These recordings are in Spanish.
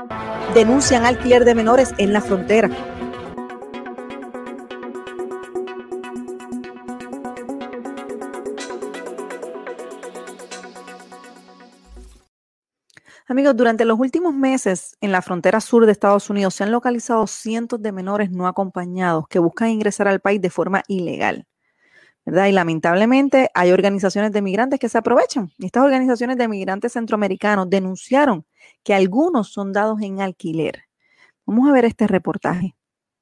denuncian alquiler de menores en la frontera. Amigos, durante los últimos meses en la frontera sur de Estados Unidos se han localizado cientos de menores no acompañados que buscan ingresar al país de forma ilegal, ¿verdad? Y lamentablemente hay organizaciones de migrantes que se aprovechan. Estas organizaciones de migrantes centroamericanos denunciaron que algunos son dados en alquiler. Vamos a ver este reportaje.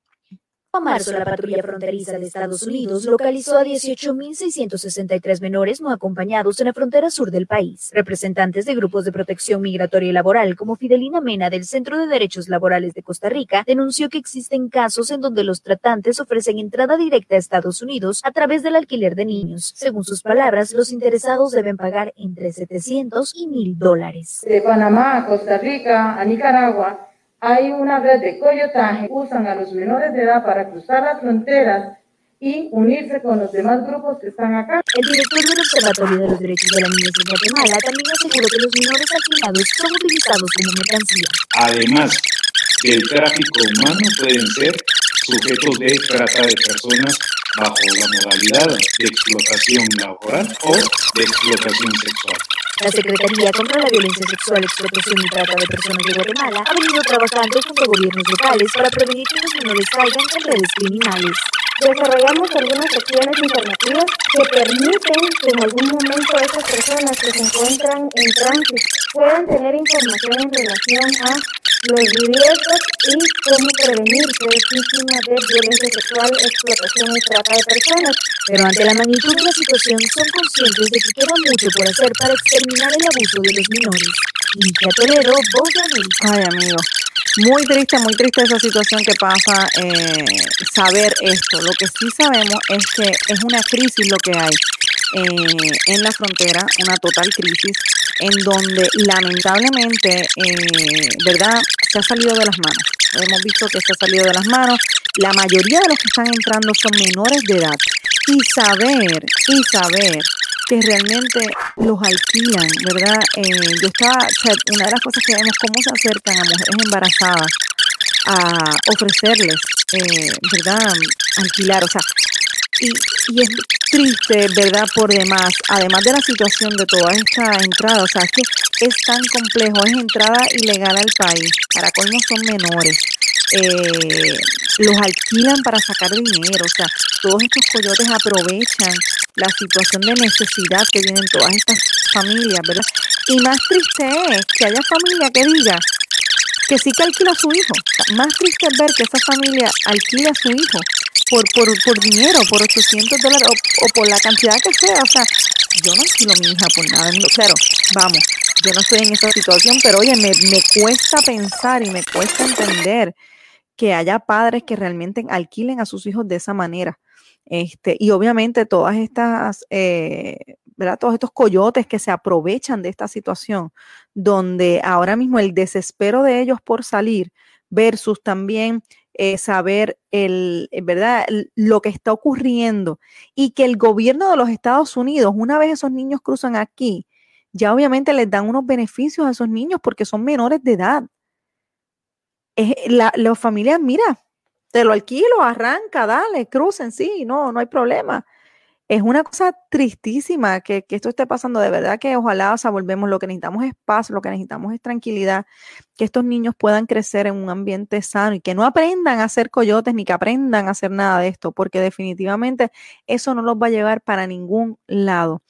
En marzo, la patrulla fronteriza de Estados Unidos localizó a 18.663 menores no acompañados en la frontera sur del país. Representantes de grupos de protección migratoria y laboral, como Fidelina Mena del Centro de Derechos Laborales de Costa Rica, denunció que existen casos en donde los tratantes ofrecen entrada directa a Estados Unidos a través del alquiler de niños. Según sus palabras, los interesados deben pagar entre $700 y $1,000. De Panamá a Costa Rica, a Nicaragua, hay una red de coyotaje, usan a los menores de edad para cruzar las fronteras y unirse con los demás grupos que están acá. El director del Observatorio de los Derechos de la Niñez de Guatemala también aseguró que los menores alquilados son utilizados como mercancía. Además del tráfico humano, pueden ser sujetos de trata de personas bajo la modalidad de explotación laboral o de explotación sexual. La Secretaría contra la Violencia Sexual, Explotación y Trata de Personas de Guatemala ha venido trabajando junto a gobiernos locales para prevenir que los menores caigan en redes criminales. Desarrollamos algunas acciones informativas que permiten que en algún momento esas personas que se encuentran en tránsito puedan tener información en relación a los riesgos y cómo prevenir ser víctimas de violencia sexual, explotación y trata de personas. Pero ante la magnitud de la situación son conscientes de que queda mucho por hacer para exterminar el abuso de los menores. Ligia Toledo, Voz de América. Ay, amigo, muy triste esa situación que pasa, saber esto. Lo que sí sabemos es que es una crisis lo que hay en la frontera, una total crisis, en donde lamentablemente, ¿verdad?, se ha salido de las manos. Hemos visto que se ha salido de las manos. La mayoría de los que están entrando son menores de edad. Y saber que realmente los alquilan, ¿verdad? Una de las cosas que vemos, cómo se acercan a mujeres embarazadas a ofrecerles, ¿verdad?, alquilar, o sea, y es triste, ¿verdad?, por demás, además de la situación de toda esta entrada, o sea, es que es tan complejo, es entrada ilegal al país, para colmo son menores, los alquilan para sacar dinero, o sea, todos estos coyotes aprovechan la situación de necesidad que tienen todas estas familias, ¿verdad? Y más triste es que haya familia que diga que sí que alquila a su hijo. O sea, más triste es ver que esa familia alquila a su hijo por dinero, por $800 o por la cantidad que sea. O sea, yo no alquilo a mi hija por nada. Claro, vamos, yo no estoy en esa situación, pero oye, me cuesta pensar y me cuesta entender que haya padres que realmente alquilen a sus hijos de esa manera. Y obviamente todas estas, ¿verdad?, todos estos coyotes que se aprovechan de esta situación, donde ahora mismo el desespero de ellos por salir versus también saber ¿verdad?, lo que está ocurriendo, y que el gobierno de los Estados Unidos, una vez esos niños cruzan aquí, ya obviamente les dan unos beneficios a esos niños porque son menores de edad. Las familias, mira, te lo alquilo, arranca, dale, crucen, sí, no hay problema. Es una cosa tristísima que esto esté pasando, de verdad que ojalá, o sea, volvemos, lo que necesitamos es paz, lo que necesitamos es tranquilidad, que estos niños puedan crecer en un ambiente sano y que no aprendan a ser coyotes ni que aprendan a hacer nada de esto, porque definitivamente eso no los va a llevar para ningún lado.